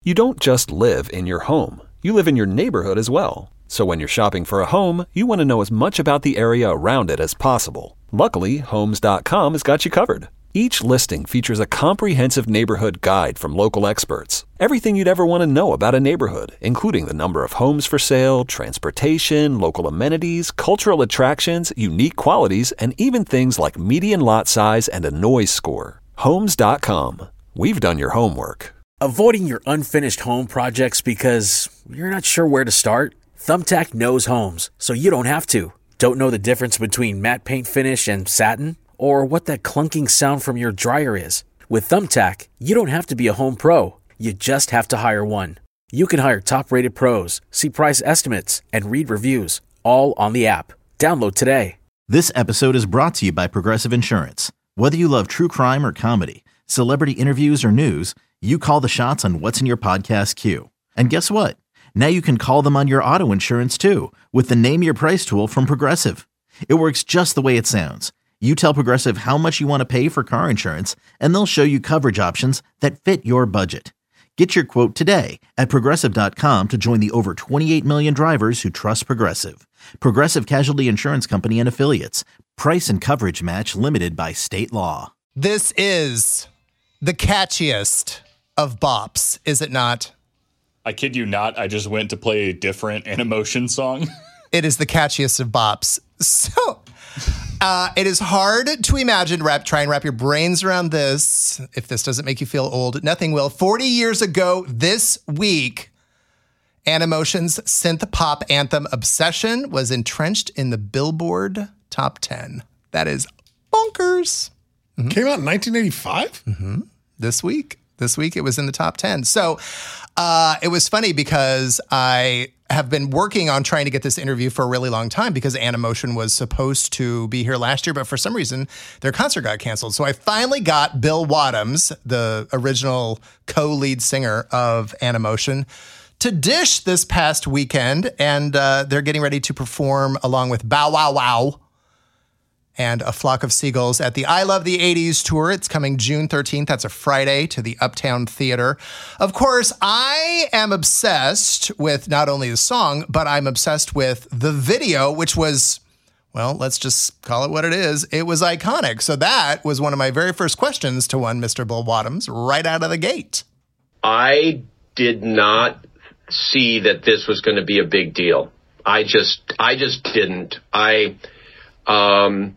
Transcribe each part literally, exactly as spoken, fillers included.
You don't just live in your home. You live in your neighborhood as well. So when you're shopping for a home, you want to know as much about the area around it as possible. Luckily, Homes dot com has got you covered. Each listing features a comprehensive neighborhood guide from local experts. Everything you'd ever want to know about a neighborhood, including the number of homes for sale, transportation, local amenities, cultural attractions, unique qualities, and even things like median lot size and a noise score. Homes dot com. We've done your homework. Avoiding your unfinished home projects because you're not sure where to start? Thumbtack knows homes, so you don't have to. Don't know the difference between matte paint finish and satin? Or what that clunking sound from your dryer is? With Thumbtack, you don't have to be a home pro. You just have to hire one. You can hire top-rated pros, see price estimates, and read reviews, all on the app. Download today. This episode is brought to you by Progressive Insurance. Whether you love true crime or comedy, celebrity interviews or news, you call the shots on what's in your podcast queue. And guess what? Now you can call them on your auto insurance too with the Name Your Price tool from Progressive. It works just the way it sounds. You tell Progressive how much you want to pay for car insurance, and they'll show you coverage options that fit your budget. Get your quote today at Progressive dot com to join the over twenty-eight million drivers who trust Progressive. Progressive Casualty Insurance Company and Affiliates. Price and coverage match limited by state law. This is the catchiest of bops, is it not? I kid you not, I just went to play a different Animotion song. It is the catchiest of bops. So... Uh, it is hard to imagine, wrap, try and wrap your brains around this. If this doesn't make you feel old, nothing will. forty years ago this week, Animotion's synth pop anthem Obsession was entrenched in the Billboard Top ten. That is bonkers. Mm-hmm. Came out in nineteen eighty-five? Mm-hmm. This week. This week it was in the top ten. So uh, it was funny because I have been working on trying to get this interview for a really long time because Animotion was supposed to be here last year, but for some reason their concert got canceled. So I finally got Bill Wadhams, the original co-lead singer of Animotion, to dish this past weekend, and uh, they're getting ready to perform along with Bow Wow Wow and A Flock of Seagulls at the I Love the eighties tour. It's coming June thirteenth. That's a Friday to the Uptown Theater. Of course, I am obsessed with not only the song, but I'm obsessed with the video, which was, well, let's just call it what it is. It was iconic. So that was one of my very first questions to one Mister Bill Wadhams right out of the gate. I did not see that this was going to be a big deal. I just, I just didn't. I... Um,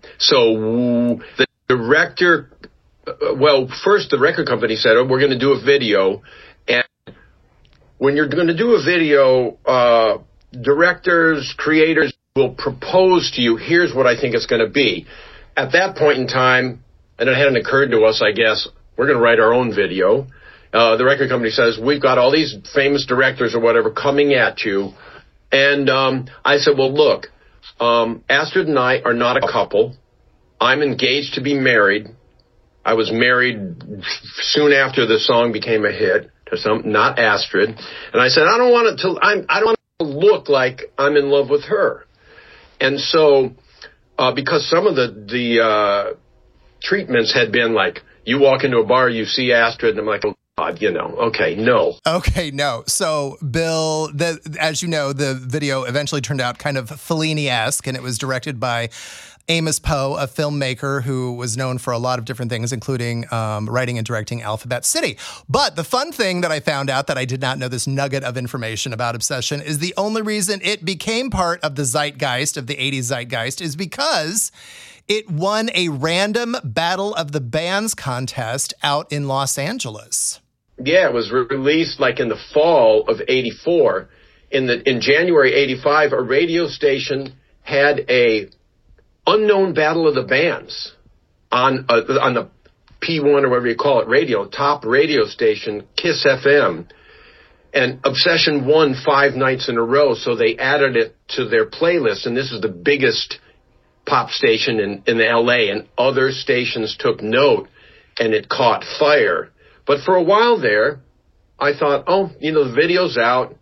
so the director, well, first the record company said, oh, we're going to do a video. And when you're going to do a video, uh, directors, creators will propose to you, here's what I think it's going to be. At that point in time, and it hadn't occurred to us, I guess, we're going to write our own video. Uh, the record company says, we've got all these famous directors or whatever coming at you. And um, I said, well, look. Um, Astrid and I are not a couple. I'm engaged to be married. I was married soon after the song became a hit to some, not Astrid. And I said, I don't want it to, I'm, I don't want it to look like I'm in love with her. And so, uh, because some of the, the, uh, treatments had been like, you walk into a bar, you see Astrid, and I'm like, oh, God, you know, okay, no. Okay, no. So, Bill, the, as you know, the video eventually turned out kind of Fellini-esque, and it was directed by Amos Poe, a filmmaker who was known for a lot of different things, including um, writing and directing Alphabet City. But the fun thing that I found out that I did not know this nugget of information about Obsession is the only reason it became part of the zeitgeist, of the eighties zeitgeist, is because it won a random Battle of the Bands contest out in Los Angeles. Yeah, it was re- released like in the fall of eighty-four. In the in January eighty-five, a radio station had a unknown Battle of the Bands on uh, on the P one or whatever you call it, radio, top radio station, Kiss F M. And Obsession won five nights in a row, so they added it to their playlist. And this is the biggest pop station in, in L A, and other stations took note, and it caught fire. But for a while there, I thought, oh, you know, the video's out.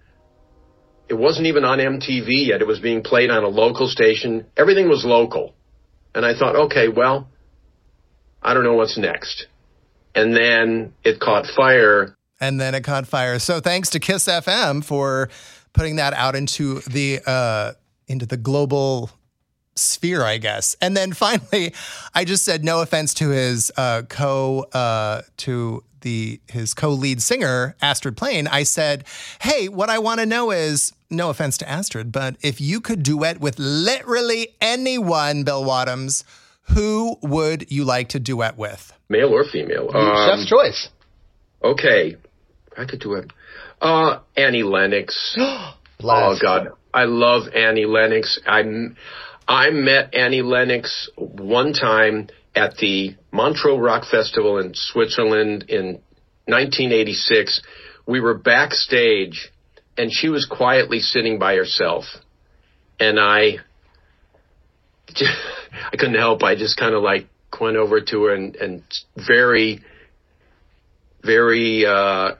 It wasn't even on M T V yet. It was being played on a local station. Everything was local. And I thought, okay, well, I don't know what's next. And then it caught fire. And then it caught fire. So thanks to Kiss F M for putting that out into the uh, into the global sphere, I guess. And then finally, I just said no offense to his uh, co uh, to the his co-lead singer, Astrid Plain. I said, hey, what I want to know is, no offense to Astrid, but if you could duet with literally anyone, Bill Wadhams, who would you like to duet with? Male or female? Chef's choice. Okay. I could do it. Uh, Annie Lennox. Oh, God. I love Annie Lennox. I, I met Annie Lennox one time at the Montreux Rock Festival in Switzerland in nineteen eighty-six. We were backstage, and she was quietly sitting by herself. And I, I couldn't help. I just kind of like went over to her and, and very, very uh,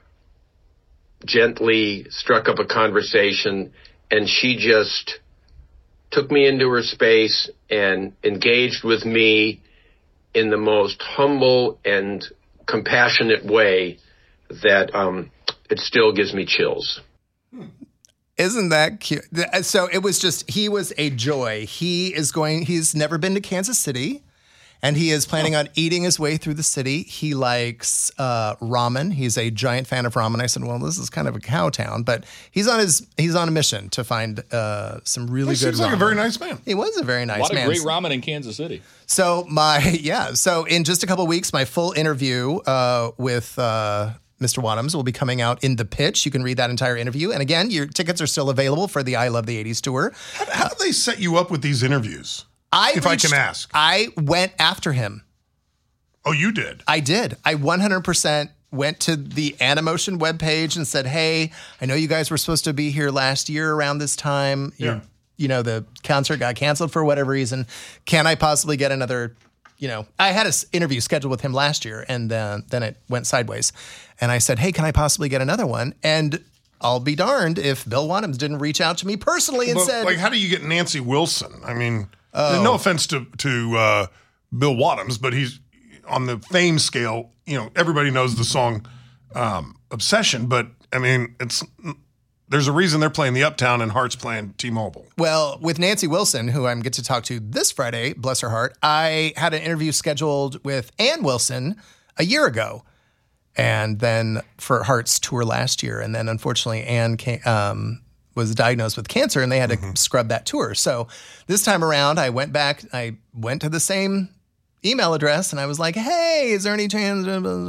gently struck up a conversation. And she just took me into her space and engaged with me in the most humble and compassionate way that um, it still gives me chills. Isn't that cute? So it was just, he was a joy. He is going, he's never been to Kansas City, and he is planning on eating his way through the city. He likes uh, ramen. He's a giant fan of ramen. I said, well, this is kind of a cow town, but he's on his, he's on a mission to find uh, some really he good seems ramen. like a very nice man. He was a very nice man. A lot of man. great ramen in Kansas City. So my, yeah. So in just a couple of weeks, my full interview uh, with uh, Mister Wadhams will be coming out in The Pitch. You can read that entire interview. And again, your tickets are still available for the I Love the eighties tour. How, how do they set you up with these interviews? I if reached, I can ask. I went after him. Oh, you did? I did. I one hundred percent went to the Animotion webpage and said, hey, I know you guys were supposed to be here last year around this time. Yeah. You're, you know, the concert got canceled for whatever reason. Can I possibly get another, you know, I had an interview scheduled with him last year, and then, then it went sideways. And I said, hey, can I possibly get another one? And I'll be darned if Bill Wadhams didn't reach out to me personally and But, said, like, how do you get Nancy Wilson? I mean, Oh. no offense to, to uh, Bill Wadhams, but he's on the fame scale, you know, everybody knows the song um, Obsession, but I mean, it's there's a reason they're playing the Uptown and Heart's playing T-Mobile. Well, with Nancy Wilson, who I'm get to talk to this Friday, bless her heart, I had an interview scheduled with Ann Wilson a year ago, and then for Heart's tour last year. And then unfortunately, Ann came, um, was diagnosed with cancer, and they had to mm-hmm. scrub that tour. So this time around, I went back, I went to the same email address, and I was like, hey, is there any chance?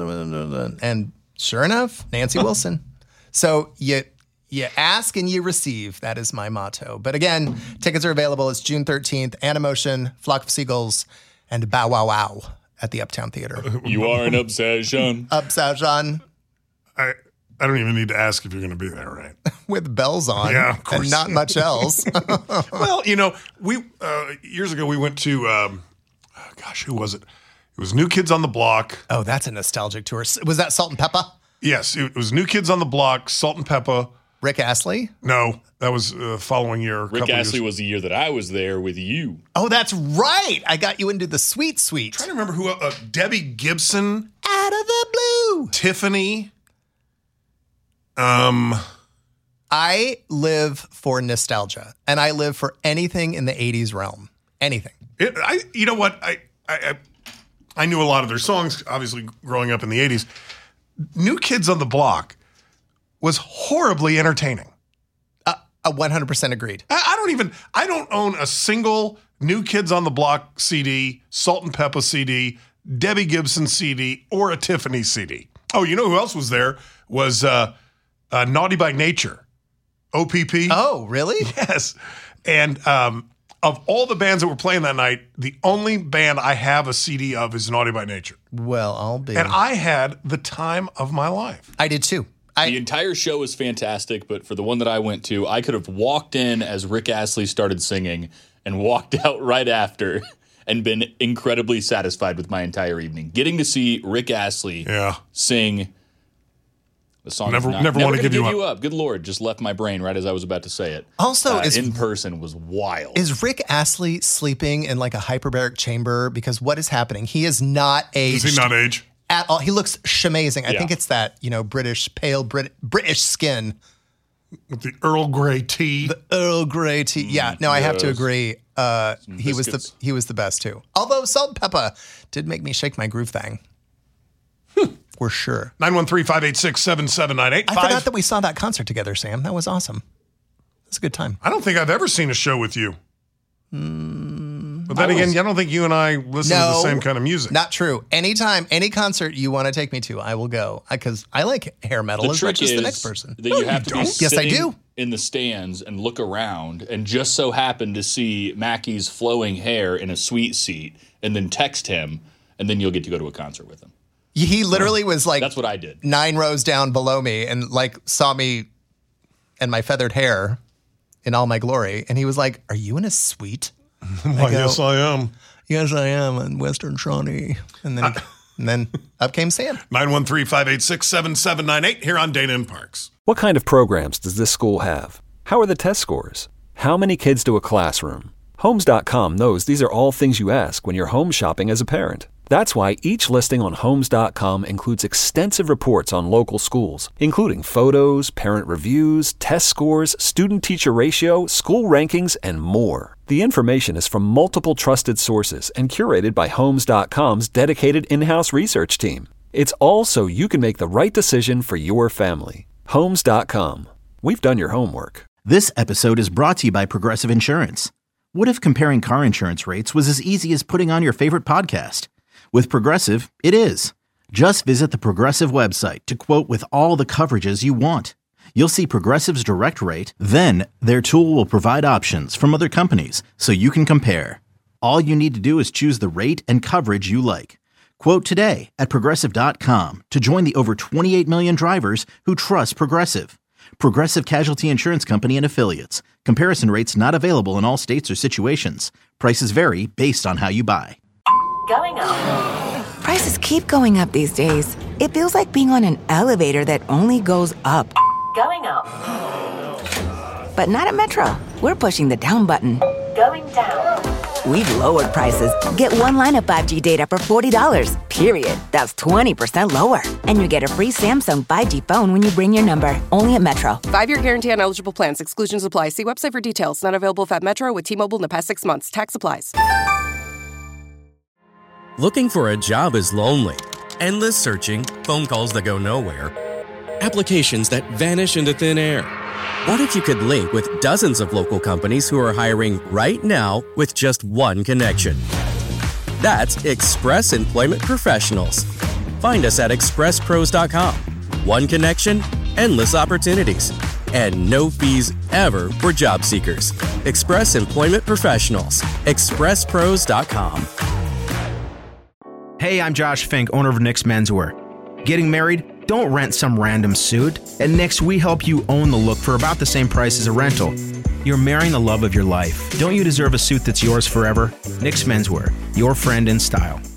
And sure enough, Nancy Wilson. So you you ask and you receive. That is my motto. But again, tickets are available. It's June thirteenth. Animotion, Flock of Seagulls, and Bow Wow Wow at the Uptown Theater. You are an obsession. Obsession. I I don't even need to ask if you're going to be there, right? With bells on. Yeah, of course. And not much else. Well, you know, we uh, years ago we went to, um, gosh, who was it? It was New Kids on the Block. Oh, that's a nostalgic tour. Was that Salt and Pepper? Yes, it was New Kids on the Block, Salt and Pepper. Rick Astley? No, that was uh, following year. Rick Astley years. was the year that I was there with you. Oh, that's right. I got you into the Sweet Sweet. I'm trying to remember who, uh, Debbie Gibson. Out of the blue. Tiffany. Um, I live for nostalgia, and I live for anything in the eighties realm. Anything. It, I, you know what? I, I, I knew a lot of their songs, obviously growing up in the eighties. New Kids on the Block was horribly entertaining. Uh, uh, one hundred percent agreed. I, I don't even, I don't own a single New Kids on the Block C D, Salt and Pepper C D, Debbie Gibson C D, or a Tiffany C D. Oh, you know who else was there? Was uh, uh, Naughty by Nature, O P P. Oh, really? Yes. And um, of all the bands that were playing that night, the only band I have a C D of is Naughty by Nature. Well, I'll be. And I had the time of my life. I did too. I, the entire show was fantastic, but for the one that I went to, I could have walked in as Rick Astley started singing and walked out right after and been incredibly satisfied with my entire evening. Getting to see Rick Astley yeah. sing the song never, not, never, never want to give, give you, you up. up. Good Lord, just left my brain right as I was about to say it. Also, uh, is, in person was wild. Is Rick Astley sleeping in like a hyperbaric chamber? Because what is happening? He is not aged. Does he not age? at all. He looks shamazing. I Yeah. think it's that, you know, British, pale Brit- British skin. With the Earl Grey tea. The Earl Grey tea. Yeah, no, I have to yes. agree. Uh, he was the biscuits. he was the best too. Although Salt and Pepper did make me shake my groove thing. For sure. nine one three, five eight six, seven seven nine eight. I forgot that we saw that concert together, Sam. That was awesome. It was a good time. I don't think I've ever seen a show with you. Mm, But then I again, was- I don't think you and I listen to the No, same kind of music. Not true. Anytime, any concert you want to take me to, I will go. Because I like hair metal The as trick much as is the next person. that you have to be Yes, I sitting do. in the stands and look around and just so happen to see Mackey's flowing hair in a sweet seat and then text him, and then you'll get to go to a concert with him. He literally was like That's what I did. nine rows down below me and like saw me and my feathered hair in all my glory. And he was like, "Are you in a suite?" Why, go- yes, I am. Yes, I am in Western Shawnee. And then, and then up came Sam. nine one three, five eight six, seven seven nine eight here on Dana and Parks. What kind of programs does this school have? How are the test scores? How many kids do a classroom? Homes dot com knows these are all things you ask when you're home shopping as a parent. That's why each listing on Homes dot com includes extensive reports on local schools, including photos, parent reviews, test scores, student-teacher ratio, school rankings, and more. The information is from multiple trusted sources and curated by Homes dot com's dedicated in-house research team. It's all so you can make the right decision for your family. Homes dot com. We've done your homework. This episode is brought to you by Progressive Insurance. What if comparing car insurance rates was as easy as putting on your favorite podcast? With Progressive, it is. Just visit the Progressive website to quote with all the coverages you want. You'll see Progressive's direct rate, then their tool will provide options from other companies so you can compare. All you need to do is choose the rate and coverage you like. Quote today at Progressive dot com to join the over twenty-eight million drivers who trust Progressive. Progressive Casualty Insurance Company and Affiliates. Comparison rates not available in all states or situations. Prices vary based on how you buy. Going up. Prices keep going up these days. It feels like being on an elevator that only goes up. Going up. But not at Metro. We're pushing the down button. Going down. We've lowered prices. Get one line of five G data for forty dollars, period. That's twenty percent lower. And you get a free Samsung five G phone when you bring your number. Only at Metro. Five-year guarantee on eligible plans. Exclusions apply. See website for details. Not available if at Metro with T-Mobile in the past six months. Tax applies. Looking for a job is lonely. Endless searching, phone calls that go nowhere, applications that vanish into thin air. What if you could link with dozens of local companies who are hiring right now with just one connection? That's Express Employment Professionals. Find us at express pros dot com. One connection, endless opportunities, and no fees ever for job seekers. Express Employment Professionals. express pros dot com. Hey, I'm Josh Fink, owner of Nick's Menswear. Getting married? Don't rent some random suit. At Nick's, we help you own the look for about the same price as a rental. You're marrying the love of your life. Don't you deserve a suit that's yours forever? Nick's Menswear, your friend in style.